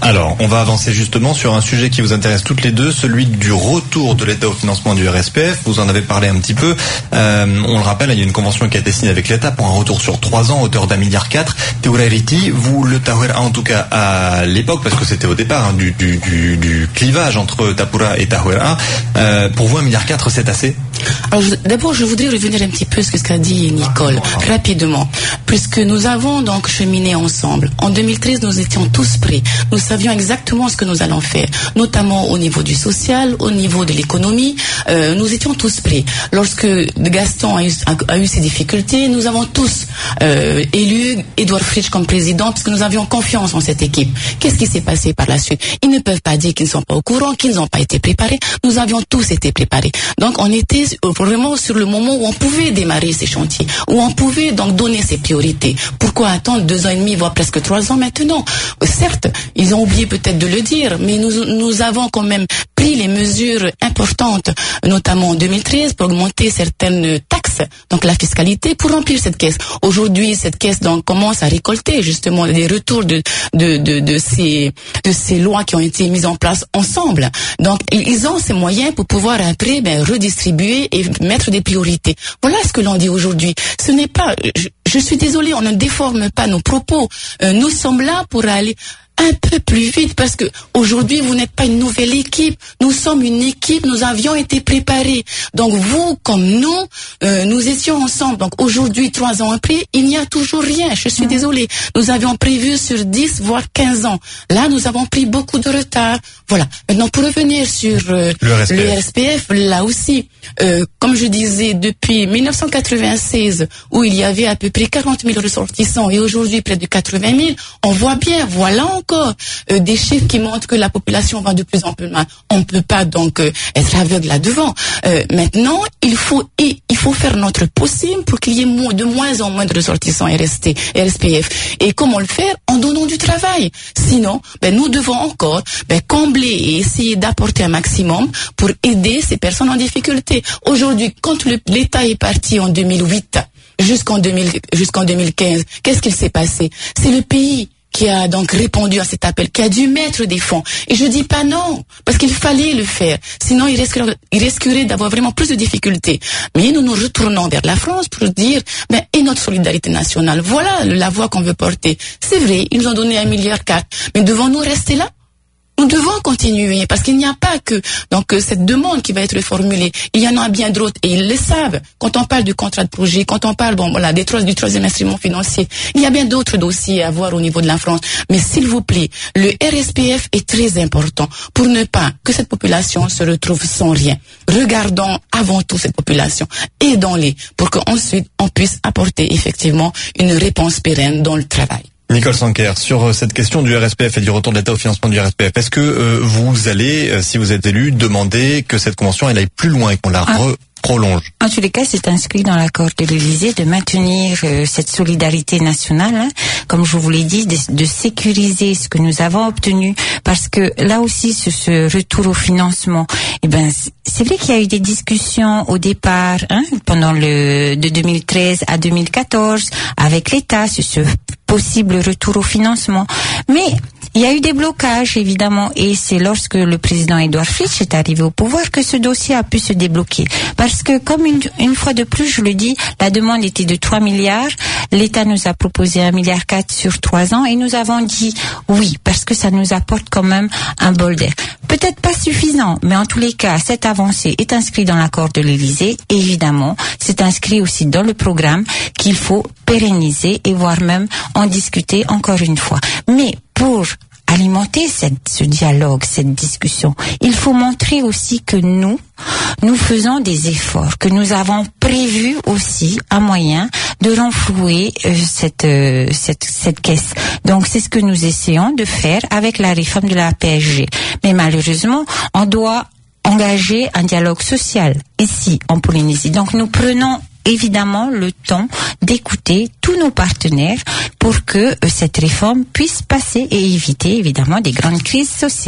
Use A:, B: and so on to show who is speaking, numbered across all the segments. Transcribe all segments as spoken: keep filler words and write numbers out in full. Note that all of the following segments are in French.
A: Alors, on va avancer justement sur un sujet qui vous intéresse toutes les deux, celui du retour de l'État au financement du R S P F. Vous en avez parlé un petit peu. Euh, on le rappelle, il y a une convention qui a été signée avec l'État pour un retour sur trois ans, hauteur d'un milliard quatre. Teoureriti, vous le Tahuera, en tout cas à l'époque, parce que c'était au départ hein, du, du, du, du clivage entre Tapura et Tahuera. Euh, pour vous, un milliard quatre, c'est assez?
B: Alors, je, d'abord, je voudrais revenir un petit peu sur ce qu'a dit Nicole, ah, rapidement, puisque nous avons donc cheminé ensemble. En deux mille treize, nous étions tous prêts. Nous savions exactement ce que nous allons faire, notamment au niveau du social, au niveau de l'économie. Euh, nous étions tous prêts. Lorsque Gaston a eu, a, a eu ses difficultés, nous avons tous euh, élu Edouard Fritsch comme président, parce que nous avions confiance en cette équipe. Qu'est-ce qui s'est passé par la suite? Ils ne peuvent pas dire qu'ils ne sont pas au courant, qu'ils n'ont pas été préparés. Nous avions tous été préparés. Donc, on était vraiment sur le moment où on pouvait démarrer ces chantiers, où on pouvait donc donner ses priorités. Pourquoi attendre deux ans et demi, voire presque trois ans maintenant? Certes, ils ont oublié peut-être de le dire, mais nous, nous avons quand même pris les mesures importantes, notamment en deux mille treize, pour augmenter certaines taxes, donc la fiscalité, pour remplir cette caisse. Aujourd'hui, cette caisse donc commence à récolter justement les retours de de de, de ces de ces lois qui ont été mises en place ensemble. Donc, ils ont ces moyens pour pouvoir après ben, redistribuer et mettre des priorités. Voilà ce que l'on dit aujourd'hui. Ce n'est pas, je, je suis désolée, on ne déforme pas nos propos. Euh, nous sommes là pour aller un peu plus vite, parce que aujourd'hui vous n'êtes pas une nouvelle équipe, nous sommes une équipe, nous avions été préparés. Donc vous comme nous, euh, nous étions ensemble. Donc aujourd'hui, trois ans après, il n'y a toujours rien. Je suis mmh. désolée. Nous avions prévu sur dix voire quinze ans. Là, nous avons pris beaucoup de retard. Voilà. Maintenant, pour revenir sur euh, le, R S P F. le R S P F, là aussi, euh, comme je disais, depuis mille neuf cent quatre-vingt-seize, où il y avait à peu près quarante mille ressortissants, et aujourd'hui près de quatre-vingt mille, on voit bien, voilà encore euh, des chiffres qui montrent que la population va de plus en plus mal. On ne peut pas donc euh, être aveugle là-devant. Euh, maintenant, il faut et, il faut faire notre possible pour qu'il y ait mo- de moins en moins de ressortissants R S T, R S P F. Et comment le faire? En donnant du travail. Sinon, ben, nous devons encore ben, combler et essayer d'apporter un maximum pour aider ces personnes en difficulté. Aujourd'hui, quand le, l'État est parti en deux mille huit jusqu'en deux mille, jusqu'en deux mille quinze, qu'est-ce qu'il s'est passé? C'est le pays qui a donc répondu à cet appel, qui a dû mettre des fonds. Et je dis pas non, parce qu'il fallait le faire. Sinon, il risquerait, il risquerait d'avoir vraiment plus de difficultés. Mais nous nous retournons vers la France pour dire, ben, et notre solidarité nationale, voilà la voie qu'on veut porter. C'est vrai, ils nous ont donné un milliard quatre, mais devons-nous rester là? Nous devons continuer, parce qu'il n'y a pas que donc cette demande qui va être formulée. Il y en a bien d'autres, et ils le savent. Quand on parle du contrat de projet, quand on parle bon voilà des trois, du troisième instrument financier, il y a bien d'autres dossiers à voir au niveau de la France. Mais s'il vous plaît, le R S P F est très important pour ne pas que cette population se retrouve sans rien. Regardons avant tout cette population, aidons-les pour qu'ensuite on puisse apporter effectivement une réponse pérenne dans le travail.
A: Nicole Sanker, sur cette question du R S P F et du retour de l'État au financement du R S P F, est-ce que euh, vous allez, euh, si vous êtes élu, demander que cette convention elle aille plus loin et qu'on la ah. re- prolonge?
C: En tous les cas, c'est inscrit dans l'accord de l'Élysée de maintenir euh, cette solidarité nationale, hein, comme je vous l'ai dit, de, de sécuriser ce que nous avons obtenu, parce que là aussi, sur ce retour au financement, eh ben, c'est vrai qu'il y a eu des discussions au départ, hein, pendant le de deux mille treize à deux mille quatorze, avec l'État sur ce possible retour au financement, mais il y a eu des blocages, évidemment, et c'est lorsque le président Edouard Fritsch est arrivé au pouvoir que ce dossier a pu se débloquer. Parce que, comme une, une fois de plus, je le dis, la demande était de trois milliards, l'État nous a proposé un milliard quatre sur trois ans, et nous avons dit oui, parce que ça nous apporte quand même un bol d'air. Peut-être pas suffisant, mais en tous les cas, cette avancée est inscrite dans l'accord de l'Élysée, et évidemment, c'est inscrit aussi dans le programme qu'il faut pérenniser et voire même en discuter encore une fois. Mais pour alimenter cette, ce dialogue, cette discussion, il faut montrer aussi que nous, nous faisons des efforts, que nous avons prévu aussi un moyen de renflouer euh, cette, euh, cette, cette caisse. Donc c'est ce que nous essayons de faire avec la réforme de la P S G. Mais malheureusement, on doit engager un dialogue social ici en Polynésie. Donc nous prenons évidemment le temps d'écouter tous nos partenaires pour que euh, cette réforme puisse passer et éviter évidemment des grandes crises sociales.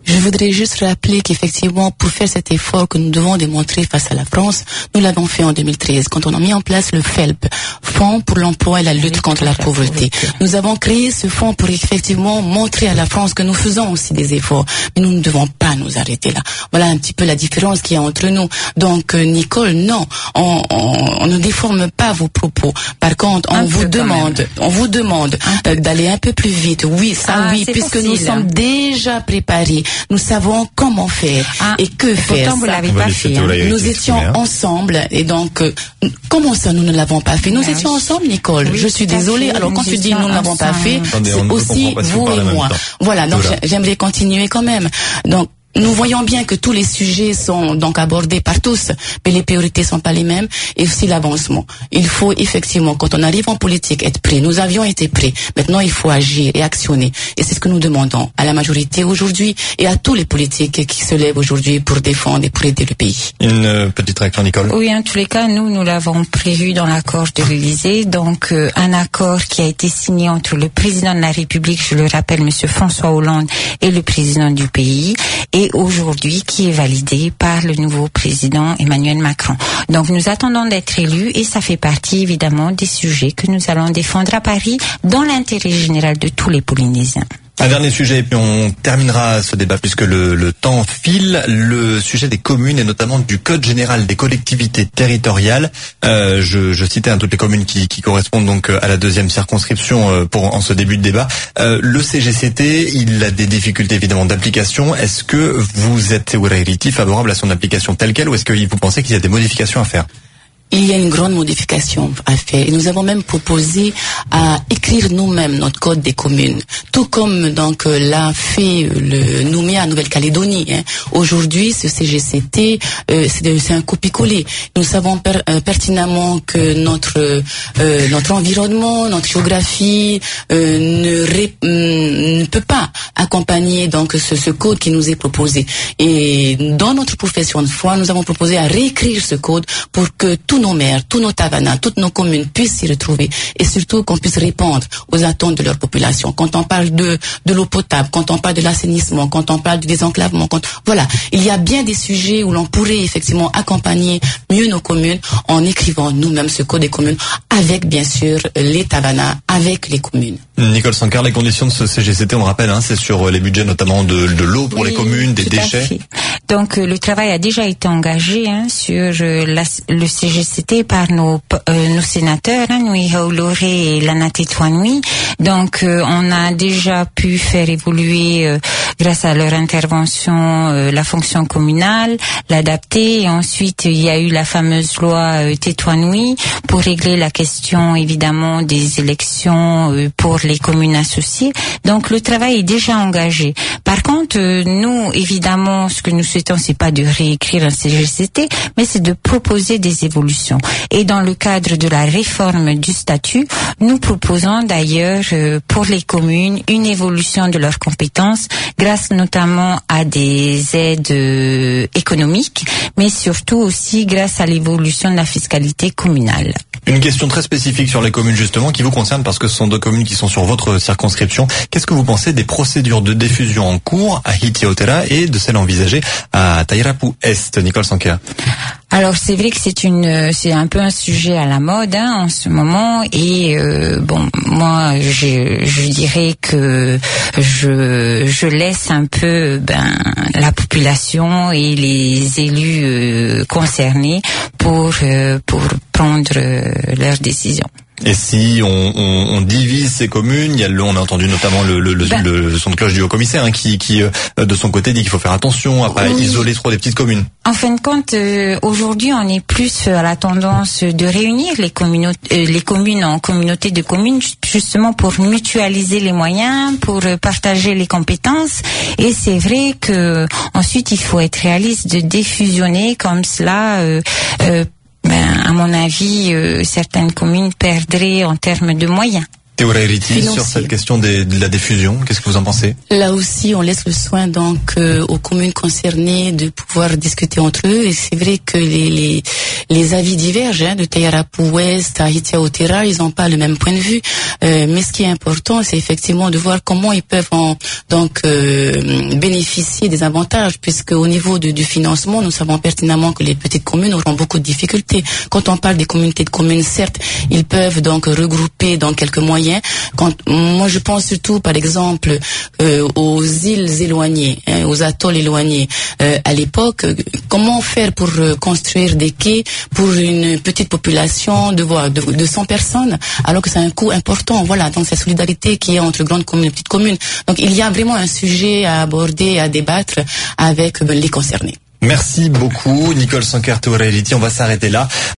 B: Je voudrais juste rappeler qu'effectivement, pour faire cet effort que nous devons démontrer face à la France, nous l'avons fait en deux mille treize, quand on a mis en place le F E L P, Fonds pour l'emploi et la lutte contre la pauvreté. Nous avons créé ce fonds pour effectivement montrer à la France que nous faisons aussi des efforts, mais nous ne devons pas nous arrêter là. Voilà un petit peu la différence qu'il y a entre nous. Donc, euh, Nicole, non, on, on, on ne déforme pas vos propos. Par contre, on vous demande, on vous demande euh, d'aller un peu plus vite. Oui, ça,
C: ah,
B: oui, puisque facile. Nous sommes déjà préparés. Nous savons comment faire ah, et que faire.
C: Pourtant, vous l'avez pas fait. Hein.
B: Nous étions ensemble et donc, euh, comment ça, nous ne l'avons pas fait? Nous ah, étions oui. ensemble, Nicole. Oui, je suis désolée. Fait. Alors, quand nous tu dis nous ne l'avons pas fait, Attendez, c'est aussi vous et moi. Voilà, donc voilà. J'aimerais continuer quand même. Donc, nous voyons bien que tous les sujets sont donc abordés par tous, mais les priorités sont pas les mêmes et aussi l'avancement. Il faut effectivement, quand on arrive en politique, être prêt. Nous avions été prêts. Maintenant, il faut agir et actionner. Et c'est ce que nous demandons à la majorité aujourd'hui et à tous les politiques qui se lèvent aujourd'hui pour défendre et pour aider le pays.
A: Une petite réaction, Nicole?
C: Oui, en tous les cas, nous, nous l'avons prévu dans l'accord de l'Élysée. Donc, euh, un accord qui a été signé entre le président de la République, je le rappelle, monsieur François Hollande, et le président du pays. Et aujourd'hui qui est validé par le nouveau président Emmanuel Macron. Donc nous attendons d'être élus et ça fait partie évidemment des sujets que nous allons défendre à Paris dans l'intérêt général de tous les Polynésiens.
A: Un dernier sujet et puis on terminera ce débat puisque le, le temps file. Le sujet des communes et notamment du Code général des collectivités territoriales. Euh, je, je citais hein, toutes les communes qui, qui correspondent donc à la deuxième circonscription euh, pour en ce début de débat. Euh, le C G C T, il a des difficultés évidemment d'application. Est-ce que vous êtes favorable à son application telle quelle ou est-ce que vous pensez qu'il y a des modifications à faire?
B: Il y a une grande modification à faire et nous avons même proposé à écrire nous-mêmes notre code des communes, tout comme donc l'a fait le Nouméa en Nouvelle-Calédonie. Hein. Aujourd'hui, ce C G C T, euh, c'est, c'est un copier-coller. Nous savons per, euh, pertinemment que notre euh, notre environnement, notre géographie euh, ne, ré, euh, ne peut pas accompagner donc ce, ce code qui nous est proposé. Et dans notre profession de foi, nous avons proposé à réécrire ce code pour que tout nos maires, tous nos tavanas, toutes nos communes puissent s'y retrouver et surtout qu'on puisse répondre aux attentes de leur population. Quand on parle de de l'eau potable, quand on parle de l'assainissement, quand on parle du désenclavement, quand voilà, il y a bien des sujets où l'on pourrait effectivement accompagner mieux nos communes en écrivant nous-mêmes ce code des communes avec bien sûr les tavanas, avec les communes.
A: Nicole Sancar, les conditions de ce C G C T, on le rappelle, hein, c'est sur les budgets notamment de, de l'eau pour oui, les communes, des déchets.
C: Donc euh, le travail a déjà été engagé hein, sur euh, la, le C G C T par nos euh, nos sénateurs, hein, Nui Hauloré et Lana Tétouanoui. Donc euh, on a déjà pu faire évoluer euh, grâce à leur intervention euh, la fonction communale, l'adapter et ensuite il y a eu la fameuse loi euh, Tétouanoui pour régler la question évidemment des élections euh, pour les communes associées. Donc le travail est déjà engagé. Par contre, euh, nous évidemment ce que nous souhaitons c'est pas de réécrire un C G C T, mais c'est de proposer des évolutions. Et dans le cadre de la réforme du statut, nous proposons d'ailleurs euh, pour les communes une évolution de leurs compétences grâce notamment à des aides euh, économiques, mais surtout aussi grâce à l'évolution de la fiscalité communale.
A: Une question très spécifique sur les communes justement qui vous concerne parce que ce sont deux communes qui sont sur votre circonscription. Qu'est-ce que vous pensez des procédures de diffusion en cours à Hitiautera et de celles envisagées à Tairapu Est, Nicole Sankia?
C: Alors c'est vrai que c'est une, c'est un peu un sujet à la mode hein, en ce moment et euh, bon moi je, je dirais que je, je laisse un peu ben la population et les élus euh, concernés pour euh, pour prendre euh, leurs décisions.
A: Et si on, on, on divise ces communes, il y a le, on a entendu notamment le, le, ben, le, le son de cloche du haut-commissaire hein, qui, qui de son côté dit qu'il faut faire attention à pas oui. isoler trop des petites communes.
C: En fin de compte, euh, aujourd'hui, on est plus à la tendance de réunir les, communautés, euh, les communes en communautés de communes, justement pour mutualiser les moyens, pour partager les compétences. Et c'est vrai que ensuite, il faut être réaliste de défusionner comme cela. Euh, euh, Ben, à mon avis, euh, certaines communes perdraient en termes de moyens.
A: Théorairiti, sur cette question des, de la diffusion, qu'est-ce que vous en pensez?
B: Là aussi, on laisse le soin donc euh, aux communes concernées de pouvoir discuter entre eux. Et c'est vrai que les les, les avis divergent. Hein, de Tayarapu Ouest à Hitiaotera, ils n'ont pas le même point de vue. Euh, mais ce qui est important, c'est effectivement de voir comment ils peuvent en, donc euh, bénéficier des avantages, puisque au niveau de, du financement, nous savons pertinemment que les petites communes auront beaucoup de difficultés. Quand on parle des communautés de communes, certes, ils peuvent donc regrouper dans quelques moyens. Quand, moi, je pense surtout, par exemple, euh, aux îles éloignées, hein, aux atolls éloignés. Euh, à l'époque, comment faire pour euh, construire des quais pour une petite population de, de, de cent personnes, alors que c'est un coût important. Voilà, donc cette solidarité qui est entre grandes communes et petites communes. Donc il y a vraiment un sujet à aborder, à débattre avec euh, les concernés.
A: Merci beaucoup, Nicole Sanquer Théorairiti. On va s'arrêter là.